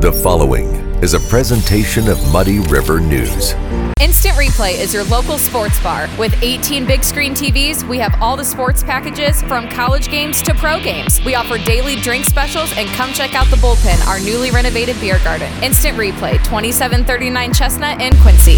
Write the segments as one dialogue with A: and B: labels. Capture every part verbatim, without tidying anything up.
A: The following is a presentation of Muddy River News.
B: Instant Replay is your local sports bar. With eighteen big screen T Vs, we have all the sports packages from college games to pro games. We offer daily drink specials, and come check out the Bullpen, our newly renovated beer garden. Instant Replay, twenty-seven thirty-nine Chestnut in Quincy.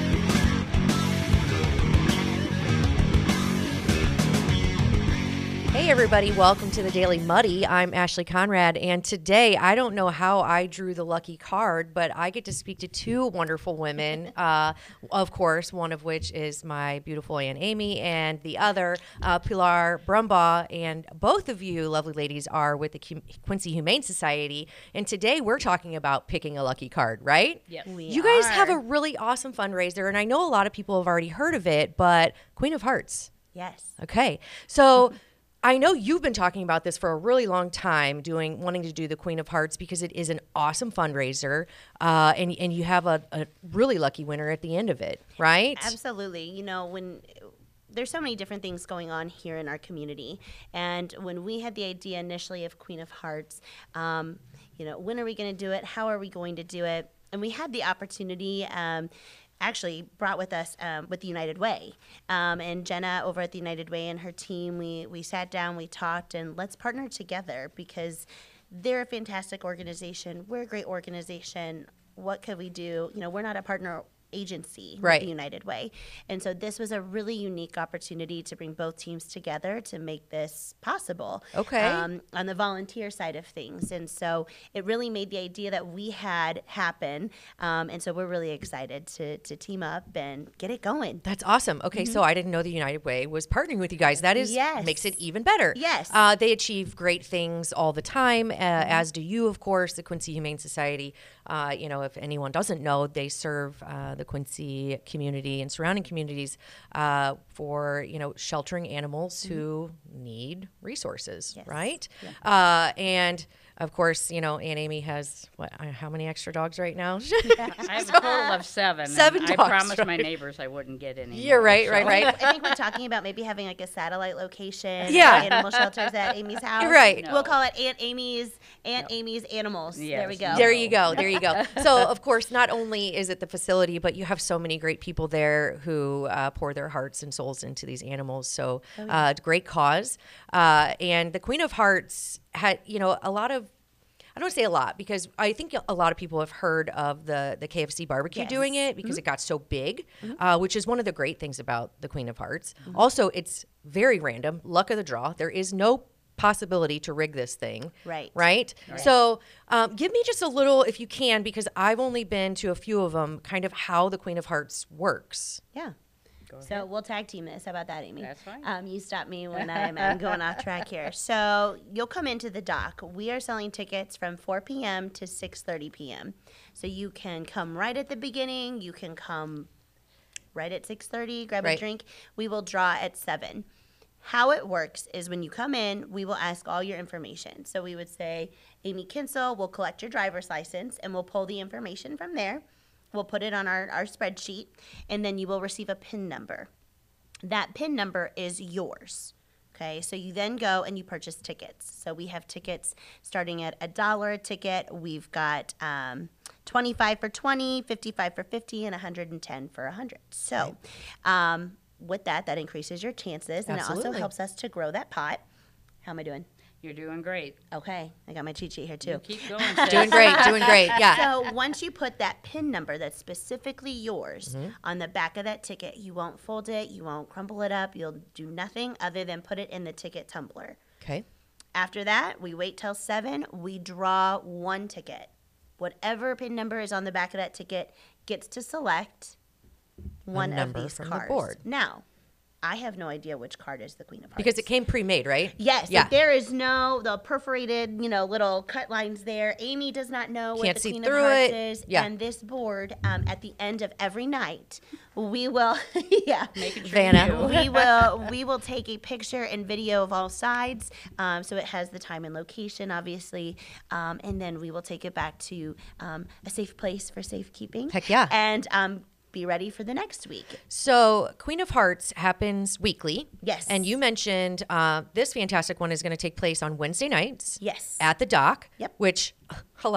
C: Hey everybody, welcome to the Daily Muddy. I'm Ashley Conrad, and today I don't know how I drew the lucky card, but I get to speak to two wonderful women. Uh, of course, one of which is my beautiful Aunt Amy, and the other, uh, Pilar Brumbaugh. And both of you, lovely ladies, are with the Q- Quincy Humane Society. And today we're talking about picking a lucky card, right?
D: Yes,
C: we You guys are. have a really awesome fundraiser, and I know a lot of people have already heard of it, but Queen of Hearts.
D: Yes.
C: Okay, so. I know you've been talking about this for a really long time, doing wanting to do the Queen of Hearts because it is an awesome fundraiser, uh, and and you have a, a really lucky winner at the end of it, right?
D: Absolutely. You know, when there's so many different things going on here in our community, and when we had the idea initially of Queen of Hearts, um, you know, when are we going to do it? How are we going to do it? And we had the opportunity. Um, actually brought with us um, with the United Way. Um, and Jenna over at the United Way and her team, we, we sat down, we talked, and let's partner together because they're a fantastic organization. We're a great organization. What could we do? You know, we're not a partner agency
C: right.
D: with the United Way. And so this was a really unique opportunity to bring both teams together to make this possible.
C: Okay.
D: Um, on the volunteer side of things. And so it really made the idea that we had happen. Um, and so we're really excited to, to team up and get it going.
C: That's awesome. Okay, mm-hmm. So I didn't know the United Way was partnering with you guys. That is
D: yes.
C: makes it even better.
D: Yes.
C: Uh, they achieve great things all the time, uh, mm-hmm. as do you, of course, the Quincy Humane Society. Uh, you know, if anyone doesn't know, they serve uh, the Quincy community and surrounding communities uh, for, you know, sheltering animals mm-hmm. who need resources, yes. right? Yeah. Uh, and, of course, you know, Aunt Amy has, what, uh, how many extra dogs right now?
E: I have a total of seven.
C: Seven dogs,
E: I promised
C: right?
E: my neighbors I wouldn't get any
C: You're
E: more,
C: right,
E: so.
C: right, right.
D: I think we're talking about maybe having like a satellite location.
C: Yeah.
D: Animal shelters at Amy's house.
C: Right.
D: No. We'll call it Aunt Amy's, Aunt no. Amy's Animals.
E: Yes.
D: There we go.
C: There you go. There you go. So, of course, not only is it the facility, but you have so many great people there who uh, pour their hearts and souls into these animals. So, uh, great cause. Uh, and the Queen of Hearts had, you know, a lot of, I don't say a lot because I think a lot of people have heard of the, the K F C barbecue
D: yes.
C: doing it because mm-hmm. it got so big, mm-hmm. uh, which is one of the great things about the Queen of Hearts. Mm-hmm. Also, it's very random, luck of the draw. There is no possibility to rig this thing.
D: Right.
C: Right? right. So um, give me just a little, if you can, because I've only been to a few of them, kind of how the Queen of Hearts works.
D: Yeah. So we'll tag team this. How about that, Amy?
E: That's fine.
D: Um, you stop me when I'm, I'm going off track here. So you'll come into the dock. We are selling tickets from four p.m. to six thirty p.m. So you can come right at the beginning. You can come right at six thirty, grab
C: right.
D: a drink. We will draw at seven. How it works is when you come in, we will ask all your information. So we would say, Amy Kinsel will collect your driver's license, and we'll pull the information from there. We'll put it on our, our spreadsheet, and then you will receive a PIN number. That PIN number is yours. Okay, so you then go and you purchase tickets. So we have tickets starting at a dollar a ticket. We've got um, twenty-five for twenty, fifty-five for fifty, and one hundred ten for one hundred. So um, with that, that increases your chances, and
C: Absolutely.
D: it also helps us to grow that pot. How am I doing?
E: You're doing great.
D: Okay, I got my cheat sheet here too.
E: You keep going, sis.
C: Doing great, doing great, yeah.
D: So once you put that PIN number that's specifically yours mm-hmm. on the back of that ticket, you won't fold it, you won't crumple it up, you'll do nothing other than put it in the ticket tumbler.
C: Okay.
D: After that, we wait till seven, we draw one ticket. Whatever PIN number is on the back of that ticket gets to select one of these
C: from
D: cards.
C: The board.
D: Now, I have no idea which card is the Queen of Hearts.
C: Because it came pre-made, right?
D: Yes.
C: Yeah.
D: Like there is no, the perforated, you know, little cut lines there. Amy does not know what
C: Can't
D: the
C: see
D: Queen
C: through
D: of Hearts
C: it.
D: is.
C: Yeah.
D: And this board, um, at the end of every night, we will, yeah.
E: Making sure
C: Vanna.
E: you do.
D: we will we will take a picture and video of all sides, um, so it has the time and location, obviously, um, and then we will take it back to um, a safe place for safekeeping.
C: Heck yeah.
D: And um, be ready for the next week.
C: So Queen of Hearts happens weekly.
D: Yes.
C: And you mentioned uh, this fantastic one is going to take place on Wednesday nights.
D: Yes.
C: At the dock.
D: Yep.
C: Which, hello,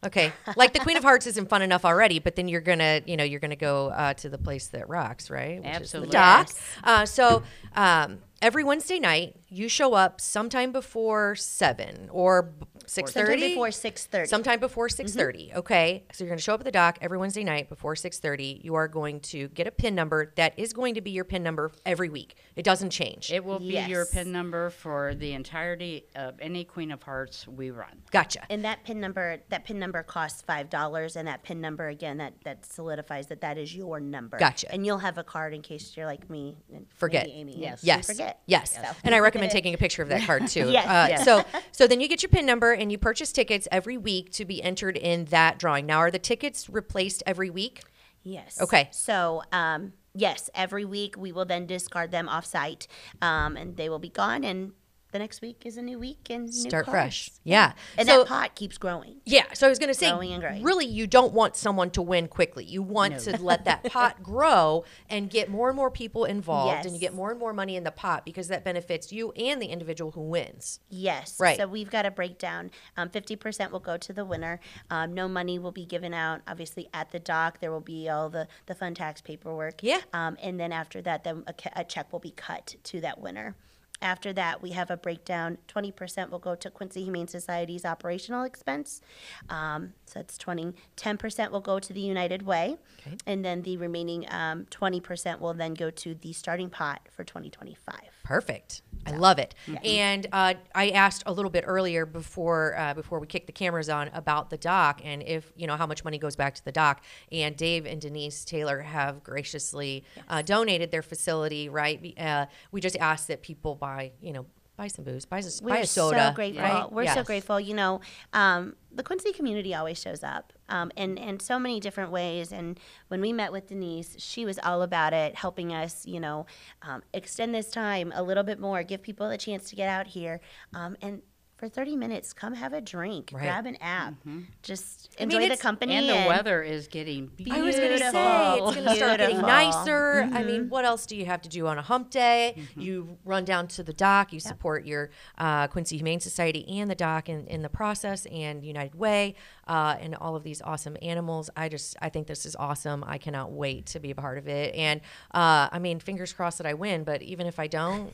C: Okay. Like the Queen of Hearts isn't fun enough already, but then you're gonna, you know, you're gonna go uh, to the place that rocks, right? Which
E: Absolutely.
C: is the dock.
D: Yes.
C: Uh, so um, every Wednesday night, you show up sometime before seven or six
D: Sometime
C: thirty.
D: before six thirty.
C: Sometime before six thirty. Okay. So you're going to show up at the dock every Wednesday night before six thirty. You are going to get a PIN number that is going to be your PIN number every week. It doesn't change.
E: It will be your
D: Yes.
E: PIN number for the entirety of any Queen of Hearts we run.
C: Gotcha.
D: And that PIN number, that PIN number costs five dollars, and that PIN number again, that that solidifies that that is your number.
C: Gotcha.
D: And you'll have a card in case you're like me and
C: Forget.
D: maybe Amy.
E: Yes.
D: and you
C: Yes.
D: Forget.
C: Yes.
D: So.
C: And I recommend taking a picture of that card too.
D: Yes,
C: Uh,
D: yes.
C: So, so then you get your PIN number and you purchase tickets every week to be entered in that drawing. Now, are the tickets replaced every week?
D: Yes.
C: Okay.
D: So, um, yes, every week we will then discard them off site, um, and they will be gone. And the next week is a new week and new
C: Start
D: cards.
C: fresh. Yeah.
D: And
C: so,
D: that pot keeps growing.
C: yeah. So I was going to say,
D: Growing and growing.
C: really, you don't want someone to win quickly. You want to let that pot grow and get more and more people involved, and you
D: Yes.
C: get more and more money in the pot because that benefits you and the individual who wins.
D: Yes.
C: Right.
D: So we've got a breakdown. Um, fifty percent will go to the winner. Um, no money will be given out. Obviously, at the dock, there will be all the, the fun tax paperwork.
C: Yeah.
D: Um, and then after that, then a, ca- a check will be cut to that winner. After that, we have a breakdown. twenty percent will go to Quincy Humane Society's operational expense. Um, so that's twenty. ten percent will go to the United Way.
C: Okay.
D: And then the remaining um, twenty percent will then go to the starting pot for twenty twenty-five.
C: Perfect. I love it. And uh, I asked a little bit earlier before uh, before we kicked the cameras on about the dock and if you know how much money goes back to the dock. And Dave and Denise Taylor have graciously uh, donated their facility. Right. Be- Uh, we just asked that people buy you know buy some booze, buy, a- buy
D: We're
C: a soda.
D: so grateful.
C: right?
D: We're so
C: Yes.
D: grateful. You know, um, the Quincy community always shows up um, in, in so many different ways. And when we met with Denise, she was all about it, helping us, you know, um, extend this time a little bit more, give people a chance to get out here. Um, and for thirty minutes, come have a drink,
C: Right.
D: grab an app, just
C: mean,
D: enjoy the
C: it's-
D: company.
E: And the weather is getting beautiful.
C: I was going to say it's going to start getting
D: Beautiful.
C: nicer. I mean, what else do you have to do on a hump day? You run down to the dock. You support your uh, Quincy Humane Society and the dock in, in the process, and United Way, uh, and all of these awesome animals. I just I think this is awesome. I cannot wait to be a part of it. And uh, I mean, fingers crossed that I win. But even if I don't.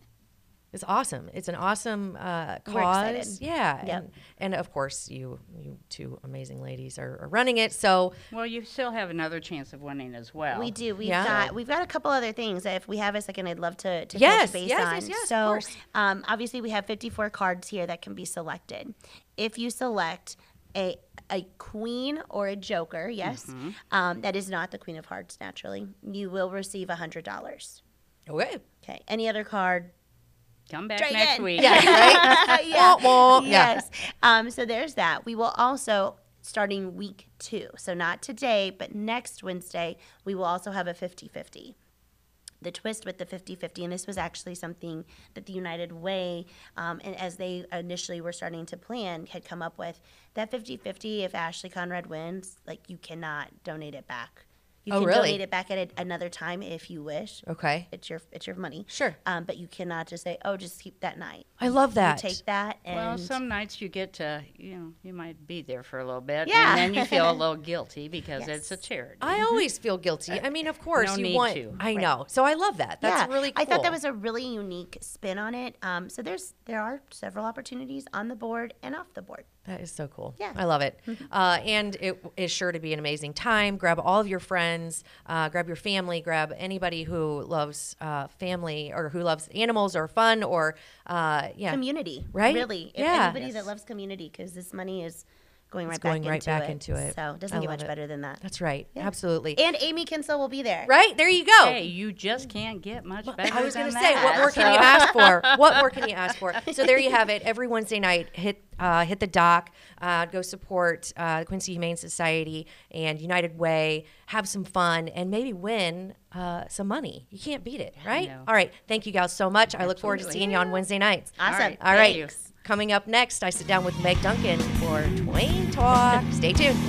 C: It's awesome. It's an awesome uh,
D: We're excited.
C: cause. Yeah.
D: Yep.
C: And, and of course, you you two amazing ladies are, are running it. So
E: Well, you still have another chance of winning as well.
D: We do. We've
C: Yeah.
D: got we've got a couple other things. If we have a second, I'd love to, to
C: Yes,
D: touch base
C: yes,
D: on.
C: yes, yes, of
D: so
C: course.
D: um, obviously we have fifty-four cards here that can be selected. If you select a a queen or a joker, yes,
C: Mm-hmm.
D: um, that is not the Queen of Hearts. Naturally, you will receive a hundred dollars.
C: okay.
D: Okay. Any other card?
E: Come back
D: Trade
E: next
D: in.
E: week.
C: Yeah. Right.
D: yeah.
C: Wah, wah. Yeah.
D: Yes. Um, so there's that. We will also, starting week two, so not today, but next Wednesday, we will also have a fifty-fifty. The twist with the fifty-fifty, and this was actually something that the United Way, um, and as they initially were starting to plan, had come up with, that fifty-fifty, if Ashley Conrad wins, like you cannot donate it back. You
C: Oh,
D: can
C: really?
D: donate it back at a, another time if you wish.
C: Okay.
D: It's your it's your money.
C: Sure.
D: Um, but you cannot just say, oh, just keep that night.
C: I love that.
D: You take that and
E: Well, some nights you get to, you know, you might be there for a little bit.
D: Yeah.
E: And then you feel a little guilty because
D: Yes.
E: it's a charity.
C: I always feel guilty. I mean, of course,
E: No
C: you
E: need
C: want.
E: to.
C: I know. So I love that. That's
D: yeah,
C: really cool.
D: I thought that was a really unique spin on it. Um, so there's there are several opportunities on the board and off the board.
C: That is so cool.
D: Yeah.
C: I love it. Uh, and it is sure to be an amazing time. Grab all of your friends, uh, grab your family, grab anybody who loves uh, family or who loves animals or fun or, uh, yeah.
D: Community,
C: Right?
D: Really, if
C: Yeah.
D: anybody that loves community, because this money is going right
C: It's going
D: back
C: right
D: into
C: back
D: it.
C: into it.
D: So it doesn't
C: I
D: get
C: love
D: much
C: it.
D: better than that.
C: That's right.
D: Yeah.
C: Absolutely.
D: And Amy Kinsel will be there.
C: Right? There you go.
E: Hey, you just can't get much better
C: I was
E: going
C: going
E: to
C: to say, what more can you ask for? What more can you ask for? So there you have it. Every Wednesday night, hit uh, hit the dock, uh, go support uh, Quincy Humane Society and United Way, have some fun, and maybe win uh, some money. You can't beat it, right?
E: know.
C: All right. Thank you guys so much. I look forward to
E: Absolutely.
C: seeing you on Wednesday nights.
D: Awesome.
E: All right.
C: All right.
D: Thanks.
C: Coming up next, I sit down with Meg Duncan for Twain Talk. Stay tuned.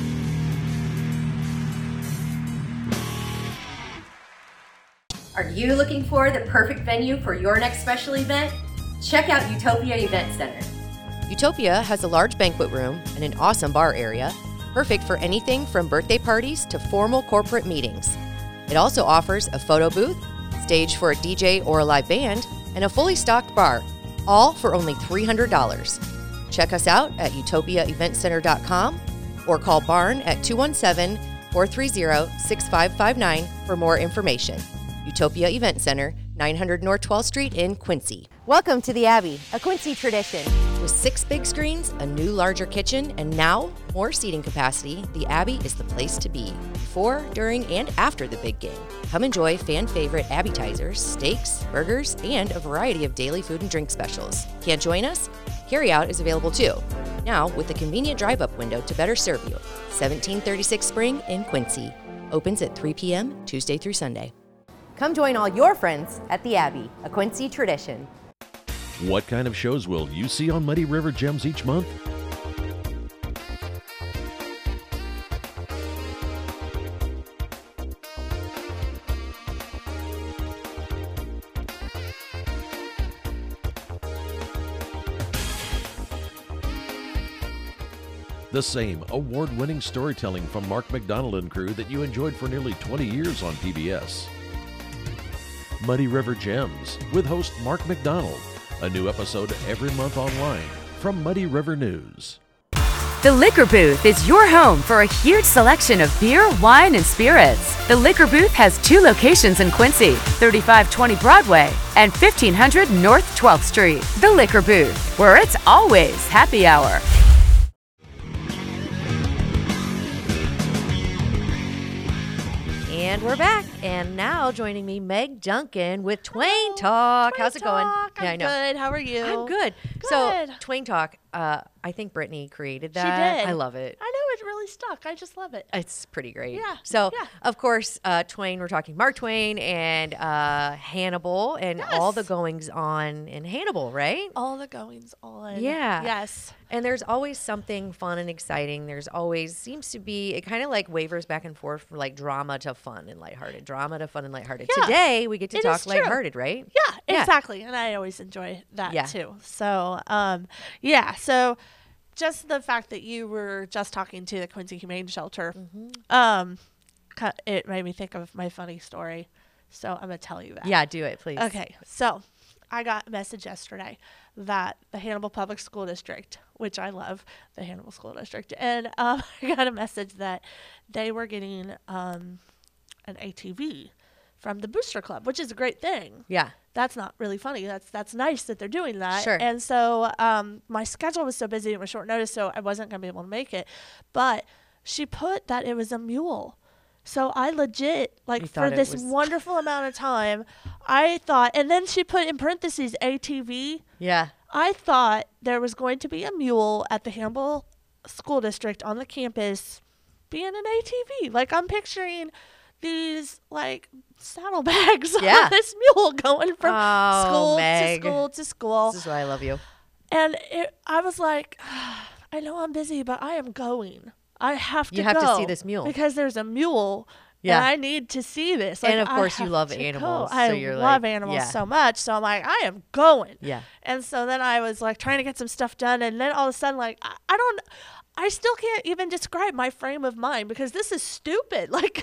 C: Are you looking for the perfect venue for your next special event? Check out Utopia Event Center. Utopia has a large banquet room and an awesome bar area, perfect for anything from birthday parties to formal corporate meetings. It also offers a photo booth, stage for a D J or a live band, and a fully stocked bar, all for only three hundred dollars. Check us out at utopia event center dot com or call Barn at two one seven, four three zero, six five five nine for more information. Utopia Event Center, nine hundred North twelfth Street in Quincy. Welcome to the Abbey, a Quincy tradition. With six big screens, a new larger kitchen, and now more seating capacity, the Abbey is the place to be before, during, and after the big game. Come enjoy fan favorite appetizers, steaks, burgers, and a variety of daily food and drink specials. Can't join us? Carryout is available too. Now with a convenient drive-up window to better serve you. seventeen thirty-six Spring in Quincy. Opens at three p.m. Tuesday through Sunday. Come join all your friends at the Abbey, a Quincy tradition.
F: What kind of shows will you see on Muddy River Gems each month? The same award-winning storytelling from Mark McDonald and crew that you enjoyed for nearly twenty years on P B S. Muddy River Gems with host Mark McDonald. A new episode every month online from Muddy River News.
G: The Liquor Booth is your home for a huge selection of beer, wine, and spirits. The Liquor Booth has two locations in Quincy, thirty-five twenty Broadway and fifteen hundred North twelfth Street. The Liquor Booth, where it's always happy hour.
C: And we're back. And now joining me, Meg Duncan with Twain Talk.
H: Twain
C: How's it going?
H: Talk. I'm
C: Yeah, I know.
H: good. How are you?
C: I'm good. So,
H: Good.
C: Twain Talk, uh, I think Brittany created that.
H: She did.
C: I love it.
H: I know it really stuck. I just love it.
C: It's pretty great.
H: Yeah,
C: So,
H: yeah.
C: of course, uh, Twain, we're talking Mark Twain and uh, Hannibal and all the
H: Yes.
C: goings on in Hannibal, right?
H: All the goings on.
C: Yeah.
H: Yes.
C: And there's always something fun and exciting. There's always seems to be, it kind of like wavers back and forth from like drama to fun and lighthearted, drama to fun and lighthearted.
H: Yeah.
C: Today, we get to
H: It
C: talk
H: is true.
C: lighthearted, right?
H: Yeah,
C: Yeah.
H: exactly. And I always enjoy that
C: Yeah.
H: too. So, um, yeah. So, just the fact that you were just talking to the Quincy Humane Shelter,
C: Mm-hmm.
H: um, cu- it made me think of my funny story. So I'm gonna tell you that.
C: Yeah, do it, please.
H: Okay, so I got a message yesterday that the Hannibal Public School District, which I love, the Hannibal School District, and um, I got a message that they were getting um, an A T V from the Booster Club, which is a great thing.
C: Yeah.
H: That's not really funny. That's that's nice that they're doing that.
C: Sure.
H: And so um, my schedule was so busy, it was short notice, so I wasn't going to be able to make it. But she put that it was a mule. So I legit, like,
C: You
H: for
C: thought it
H: this
C: was-
H: wonderful amount of time, I thought, and then she put in parentheses A T V.
C: Yeah.
H: I thought there was going to be a mule at the Hannibal School District on the campus being an A T V. Like, I'm picturing these, like, saddlebags
C: Yeah.
H: on this mule going from
C: Oh,
H: school
C: Meg.
H: to school to school.
C: This is why I love you.
H: And it, I was like, I know I'm busy, but I am going. I have to
C: You have to
H: go
C: see this mule.
H: because there's a mule.
C: Yeah.
H: And I need to see this.
C: And
H: Like,
C: of
H: I
C: course you
H: have
C: love
H: to go.
C: animals, so
H: I
C: you're
H: love
C: like-
H: animals
C: yeah.
H: so much. So I'm like, I am going.
C: Yeah.
H: And so then I was like trying to get some stuff done. And then all of a sudden, like, I, I don't, I still can't even describe my frame of mind because this is stupid. Like,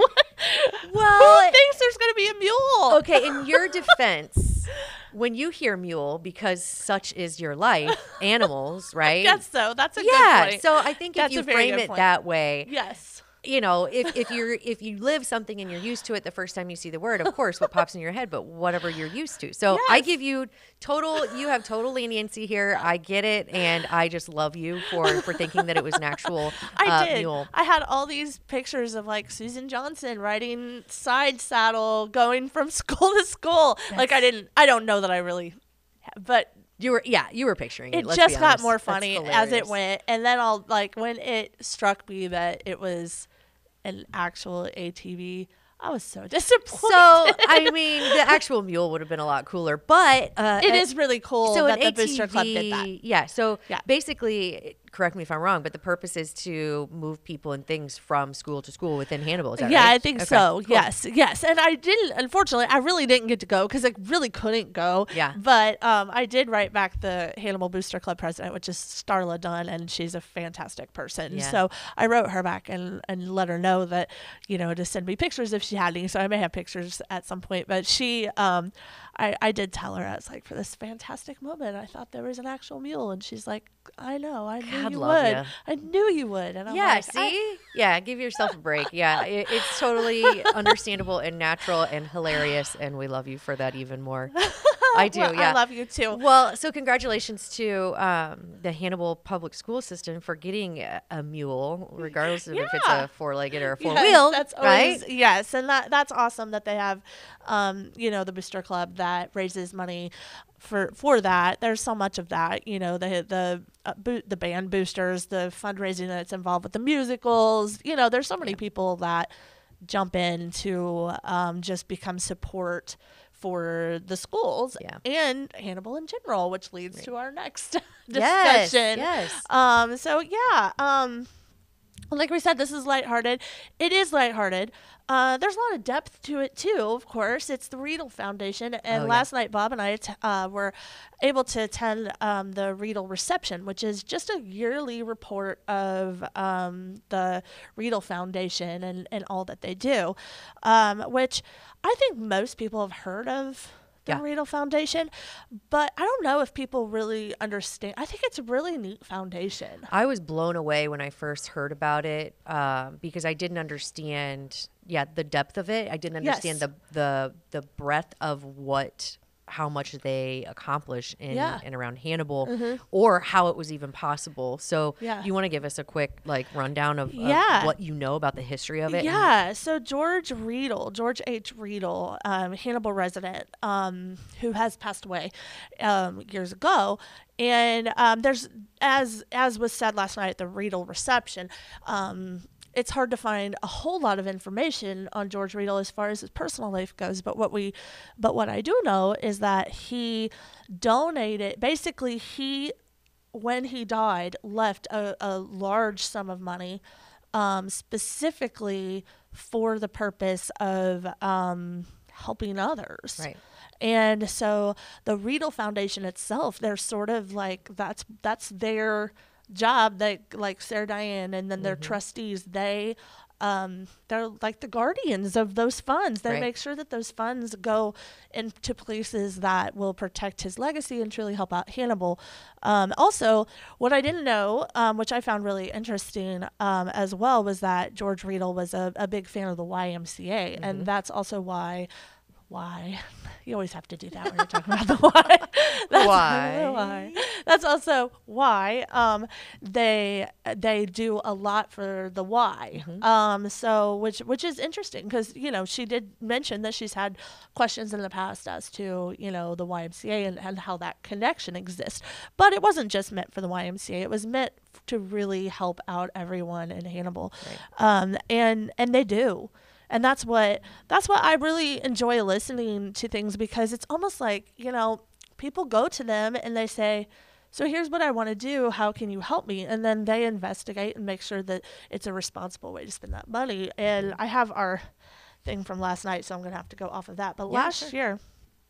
C: Well,
H: who thinks there's going to be a mule?
C: Okay, in your defense, when you hear mule, because such is your life, animals, right?
H: Yes, so that's a
C: yeah.
H: good point.
C: So I think if
H: That's
C: you
H: a very
C: frame
H: good
C: it
H: point.
C: that way,
H: Yes.
C: you know, if, if you're if you live something and you're used to it the first time you see the word, of course, what pops in your head, but whatever you're used to. So I
H: Yes.
C: give you total, you have total leniency here. I get it, and I just love you for for thinking that it was an actual
H: I
C: uh,
H: did.
C: mule.
H: I had all these pictures of like Susan Johnson riding side saddle, going from school to school. Like I didn't, I don't know that I really, but
C: You were yeah, you were picturing it.
H: it
C: let's
H: just
C: be
H: got
C: honest.
H: more
C: That's
H: funny as
C: hilarious.
H: it went. And then I'll like when it struck me that it was an actual A T V. I was so disappointed.
C: So I mean, the actual mule would have been a lot cooler, but uh,
H: it
C: a-
H: is really cool
C: so
H: that
C: an
H: the Booster Club did that.
C: A T V Yeah. So
H: Yeah.
C: basically, correct me if I'm wrong, but the purpose is to move people and things from school to school within Hannibal. Is that
H: yeah,
C: right?
H: I think
C: Okay,
H: so.
C: cool.
H: Yes, yes. And I didn't, unfortunately, I really didn't get to go because I really couldn't go.
C: Yeah.
H: But um, I did write back the Hannibal Booster Club president, which is Starla Dunn, and she's a fantastic person.
C: Yeah.
H: So I wrote her back and, and let her know that, you know, to send me pictures if she had any. So I may have pictures at some point. But she, um, I, I did tell her, I was like, for this fantastic moment, I thought there was an actual mule. And she's like, I know, I knew
C: God
H: you
C: love
H: would.
C: ya.
H: I knew you would. And I'm
C: Yeah,
H: like,
C: see?
H: I-
C: yeah, give yourself a break. Yeah, it, it's totally understandable and natural and hilarious, and we love you for that even more. I do,
H: Well,
C: yeah.
H: I love you too.
C: Well, so congratulations to um, the Hannibal Public School System for getting a, a mule, regardless of if it's
H: Yeah.
C: a four-legged or a
H: Yes,
C: four-wheeled,
H: that's
C: right?
H: always, yes, and that that's awesome that they have, um, you know, the Booster Club that raises money for for that. There's so much of that, you know, the the uh, bo- the band boosters, the fundraising that's involved with the musicals. You know, there's so many people that jump in to um, just become support for the schools
C: Yeah.
H: and Hannibal in general, which leads to our next
C: Yes,
H: discussion.
C: yes.
H: Um, so yeah, um, like we said, this is lighthearted. It is lighthearted. Uh, there's a lot of depth to it too. Of course, it's the Riedel Foundation, and
C: Oh, yeah.
H: last night Bob and I att- uh, were able to attend um, the Riedel reception, which is just a yearly report of um, the Riedel Foundation and and all that they do, um, which I think most people have heard of. The
C: Yeah.
H: Riedel Foundation, but I don't know if people really understand. I think it's a really neat foundation.
C: I was blown away when I first heard about it um, because I didn't understand, yeah, the depth of it. I didn't understand
H: Yes.
C: the the the breadth of what, how much they accomplish in
H: Yeah.
C: and around Hannibal, or how it was even possible. So,
H: Yeah.
C: you want to give us a quick like rundown of, of
H: Yeah.
C: what you know about the history of it? and-
H: Yeah, so George Riedel, George H. Riedel, um, Hannibal resident, um, who has passed away um, years ago, and um, there's as as was said last night at the Riedel reception. Um, it's hard to find a whole lot of information on George Riedel as far as his personal life goes, but what we, but what I do know is that he donated. Basically, he when he died left a, a large sum of money um, specifically for the purpose of um, helping others.
C: Right.
H: And so the Riedel Foundation itself, they're sort of like that's that's their job. They like Sarah Diane and then their trustees. They um, they're like the guardians of those funds. They
C: Right.
H: make sure that those funds go into places that will protect his legacy and truly help out Hannibal. Um, also, what I didn't know, um, which I found really interesting um, as well, was that George Riedel was a, a big fan of the Y M C A, and that's also why. Why? You always have to do that when you're talking about the why. That's
C: Why?
H: why. That's also why um, they they do a lot for the why. Um, so which which is interesting because you know she did mention that she's had questions in the past as to you know the Y M C A and, and how that connection exists. But it wasn't just meant for the Y M C A. It was meant f- to really help out everyone in Hannibal, um, and and they do. And that's what that's what I really enjoy listening to things because it's almost like, you know, people go to them and they say, so here's what I want to do. How can you help me? And then they investigate and make sure that it's a responsible way to spend that money. And I have our thing from last night, so I'm going to have to go off of that. But
C: Yeah,
H: last
C: sure.
H: year,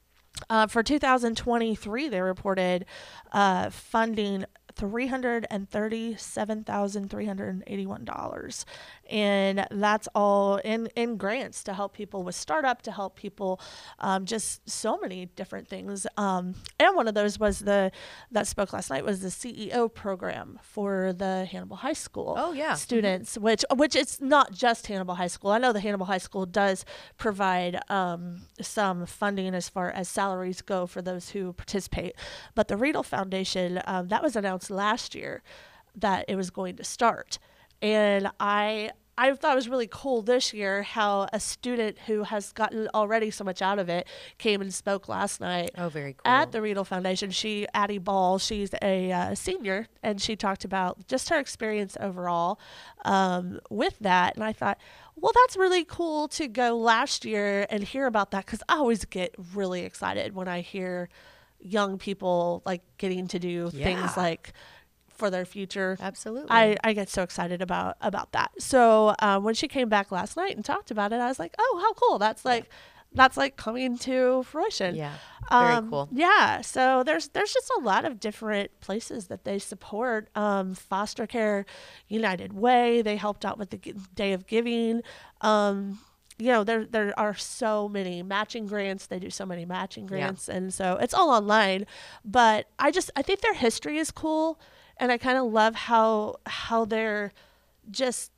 H: uh, for two thousand twenty-three, they reported uh, funding three hundred thirty-seven thousand three hundred eighty-one dollars. And that's all in, in grants to help people with startup, to help people um, just so many different things. Um, and one of those was the, that spoke last night was the C E O program for the Hannibal High School
C: Oh, yeah.
H: students, which, which it's not just Hannibal High School. I know the Hannibal High School does provide um, some funding as far as salaries go for those who participate. But the Riedel Foundation, um, that was announced last year that it was going to start. And I I thought it was really cool this year how a student who has gotten already so much out of it came and spoke last night
C: Oh, very cool.
H: at the Riedel Foundation. She, Addie Ball, she's a uh, senior, and she talked about just her experience overall um, with that. And I thought, well, that's really cool to go last year and hear about that because I always get really excited when I hear young people like getting to do
C: Yeah.
H: things like for their future.
C: Absolutely.
H: I, I get so excited about about that. So um, when she came back last night and talked about it, I was like, oh, how cool. That's like that's like coming to fruition.
C: Yeah. Very
H: Um,
C: cool.
H: Yeah. So there's there's just a lot of different places that they support. Um, foster care, United Way, they helped out with the G- Day of Giving. Um, you know, there there are so many matching grants. They do so many matching grants, and so it's all online. But I just I think their history is cool, and I kind of love how how they're just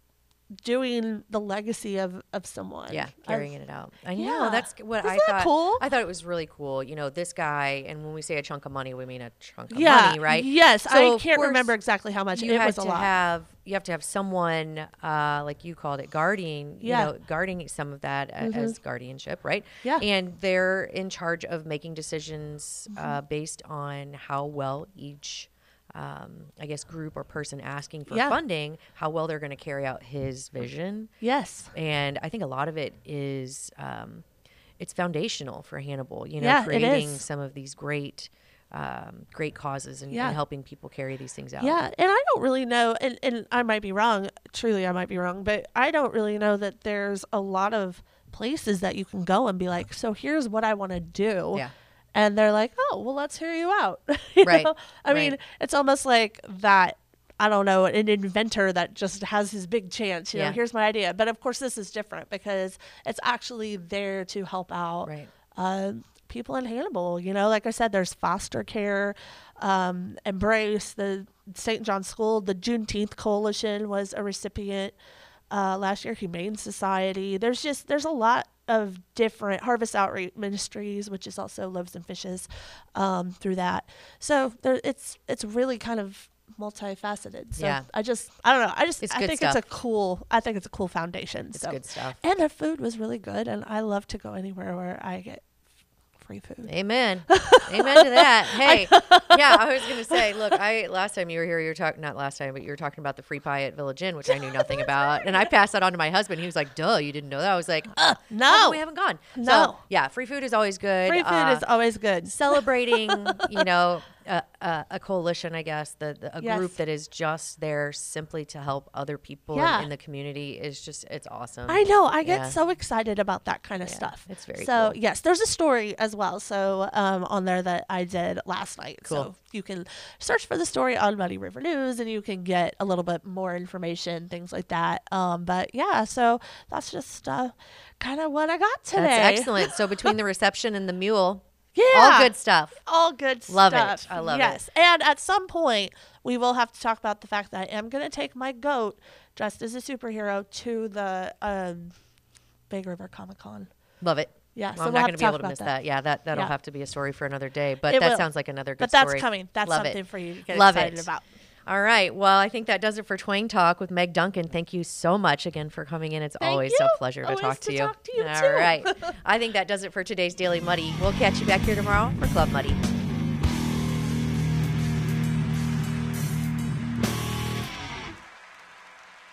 H: doing the legacy of, of someone.
C: Yeah,
H: Of-
C: carrying it out. I
H: Yeah.
C: know. That's what
H: Isn't
C: I
H: that
C: thought.
H: cool?
C: I thought it was really cool. You know, this guy, and when we say a chunk of money, we mean a chunk of
H: Yeah.
C: money, right?
H: Yes.
C: So,
H: I
C: of
H: can't
C: course,
H: remember exactly how much.
C: You
H: It
C: had
H: was a
C: to
H: lot.
C: have you have to have someone, uh, like you called it, guarding.
H: Yeah.
C: You know, guarding some of that a- as guardianship, right?
H: Yeah.
C: And they're in charge of making decisions
H: Mm-hmm.
C: uh, based on how well each. Um, I guess group or person asking for
H: Yeah.
C: funding, how well they're going to carry out his vision.
H: Yes.
C: And I think a lot of it is um, it's foundational for Hannibal, you know,
H: Yeah, it
C: creating
H: is.
C: some of these great um, great causes and,
H: Yeah.
C: and helping people carry these things out.
H: Yeah, and I don't really know, and, and I might be wrong, truly I might be wrong, but I don't really know that there's a lot of places that you can go and be like, so here's what I want to do.
C: Yeah.
H: And they're like, oh, well, let's hear you out. You
C: Right,
H: know? I mean,
C: right.
H: it's almost like that, I don't know, an inventor that just has his big chance, you know,
C: Yeah.
H: here's my idea. But of course, this is different because it's actually there to help out
C: Right.
H: um, people in Hannibal. You know, like I said, there's foster care, um, Embrace, the Saint John's School, the Juneteenth Coalition was a recipient uh, last year, Humane Society. There's just, there's a lot of different Harvest Outreach Ministries, which is also Loaves and Fishes, um, through that. So there, it's, it's really kind of multifaceted. So
C: Yeah.
H: I just, I don't know. I just,
C: It's
H: I
C: good
H: think
C: stuff.
H: it's a cool, I think it's a cool foundation.
C: It's
H: so.
C: good stuff.
H: And their food was really good. And I love to go anywhere where I get free food.
C: Amen. Amen to that. Hey, yeah, I was going to say, look, I last time you were here, you were talking, not last time, but you were talking about the free pie at Village Inn, which I knew nothing about. And I passed that on to my husband. He was like, duh, you didn't know that. I was like, uh,
H: no.
C: we haven't gone.
H: No.
C: So, yeah, free food is always good.
H: Free food
C: Uh,
H: is always good.
C: celebrating, you know, a, a, a coalition, I guess, the, the a
H: Yes.
C: group that is just there simply to help other people in-
H: Yeah.
C: in, the community is just, it's awesome.
H: I know. I get
C: Yeah.
H: so excited about that kind of
C: Yeah,
H: stuff.
C: it's very
H: so
C: cool.
H: yes, there's a story as well. So um, on there that I did last night.
C: Cool.
H: So you can search for the story on Muddy River News, and you can get a little bit more information, things like that. Um, but yeah, so that's just uh, kind of what I got today.
C: That's excellent. So between the reception and the mule,
H: Yeah,
C: all good stuff.
H: all good
C: Love it.
H: stuff.
C: I love it.
H: yes. And at some point, we will have to talk about the fact that I am going to take my goat dressed as a superhero to the um, Big River Comic Con.
C: Love it.
H: Yeah,
C: Well,
H: so
C: I'm
H: we'll
C: not
H: have
C: going to
H: to
C: be able
H: talk
C: to
H: about
C: miss that.
H: that.
C: Yeah, that, that'll
H: Yeah.
C: have to be a story for another day. But
H: It
C: that
H: will.
C: sounds like another good
H: But that's
C: story.
H: coming. That's
C: Love
H: something
C: it.
H: for you to get
C: Love
H: excited
C: it.
H: about.
C: All right. Well, I think that does it for Twang Talk with Meg Duncan. Thank you so much again for coming in. It's
H: Thank
C: always
H: you.
C: a pleasure to
H: Always
C: talk
H: to
C: to you.
H: talk to you,
C: All
H: too.
C: right. I think that does it for today's Daily Muddy. We'll catch you back here tomorrow for Club Muddy.